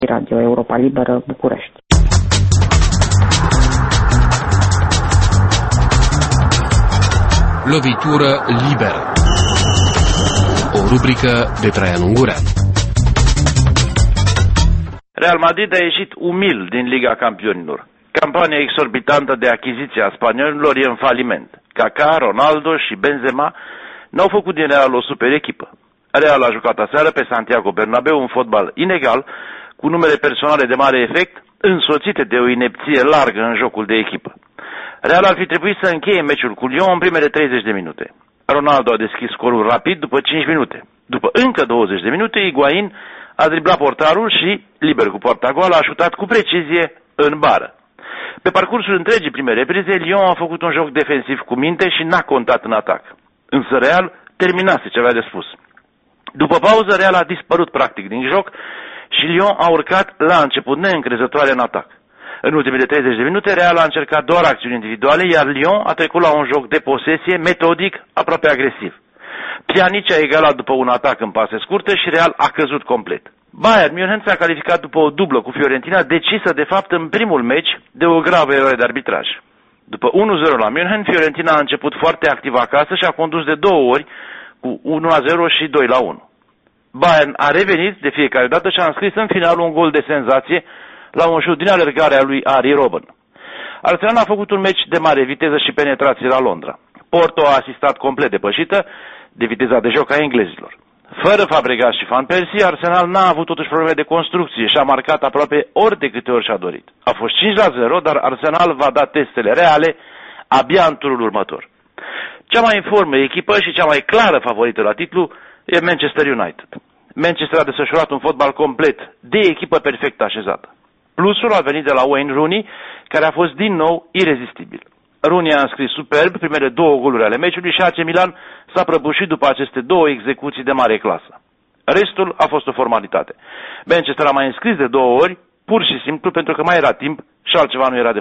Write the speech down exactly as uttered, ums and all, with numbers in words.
Radio Europa Liberă, București. Lovitură liberă. O rubrică de Traian Ungurean. Real Madrid a ieșit umil din Liga Campionilor. Campania exorbitantă de achiziție a spaniolilor e în faliment. Kaká, Ronaldo și Benzema n-au făcut din Real o super echipă. Real a jucat aseară pe Santiago Bernabéu un fotbal inegal, cu numere personale de mare efect, însoțite de o inepție largă în jocul de echipă. Real ar fi trebuit să încheie meciul cu Lyon în primele treizeci de minute. Ronaldo a deschis scorul rapid după cinci minute. După încă douăzeci de minute, Higuaín a driblat portarul și, liber cu poarta goală, a șutat cu precizie în bară. Pe parcursul întregii prime reprize, Lyon a făcut un joc defensiv cu minte și n-a contat în atac. Însă Real terminase ce avea de spus. După pauză, Real a dispărut practic din joc și Lyon a urcat la început neîncrezătoare în atac. În ultimele treizeci de minute, Real a încercat doar acțiuni individuale, iar Lyon a trecut la un joc de posesie metodic, aproape agresiv. Pjanic a egalat după un atac în pase scurte și Real a căzut complet. Bayern München s-a calificat după o dublă cu Fiorentina, decisă de fapt în primul meci de o gravă eroare de arbitraj. După unu zero la München, Fiorentina a început foarte activ acasă și a condus de două ori cu unu la zero și doi la unu. Bayern a revenit de fiecare dată și a înscris în final un gol de senzație la un șut din alergare a lui Ari Robben. Arsenal a făcut un meci de mare viteză și penetrație la Londra. Porto a asistat complet depășită de viteza de joc a englezilor. Fără Fabregas și Van Persie, Arsenal n-a avut totuși probleme de construcție și a marcat aproape ori de câte ori și-a dorit. A fost cinci la zero, dar Arsenal va da testele reale abia în turul următor. Cea mai în formă echipă și cea mai clară favorită la titlu e Manchester United. Manchester a desfășurat un fotbal complet, de echipă perfect așezată. Plusul a venit de la Wayne Rooney, care a fost din nou irezistibil. Rooney a înscris superb primele două goluri ale meciului și A C Milan s-a prăbușit după aceste două execuții de mare clasă. Restul a fost o formalitate. Manchester a mai înscris de două ori, pur și simplu pentru că mai era timp și altceva nu era de